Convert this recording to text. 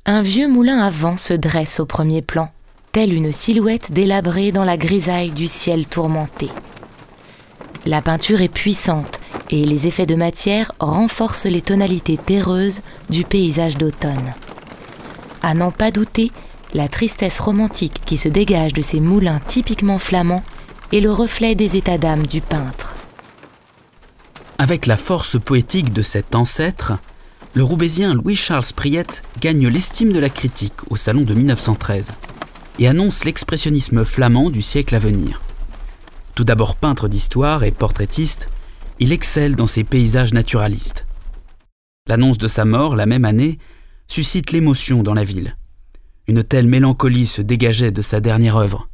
Un vieux moulin à vent se dresse au premier plan, telle une silhouette délabrée dans la grisaille du ciel tourmenté. La peinture est puissante et les effets de matière renforcent les tonalités terreuses du paysage d'automne. À n'en pas douter, la tristesse romantique qui se dégage de ces moulins typiquement flamands est le reflet des états d'âme du peintre. Avec la force poétique de cet ancêtre, le roubaisien Louis-Charles Spriette gagne l'estime de la critique au salon de 1913 et annonce l'expressionnisme flamand du siècle à venir. Tout d'abord peintre d'histoire et portraitiste, il excelle dans ses paysages naturalistes. L'annonce de sa mort, la même année, suscite l'émotion dans la ville. Une telle mélancolie se dégageait de sa dernière œuvre.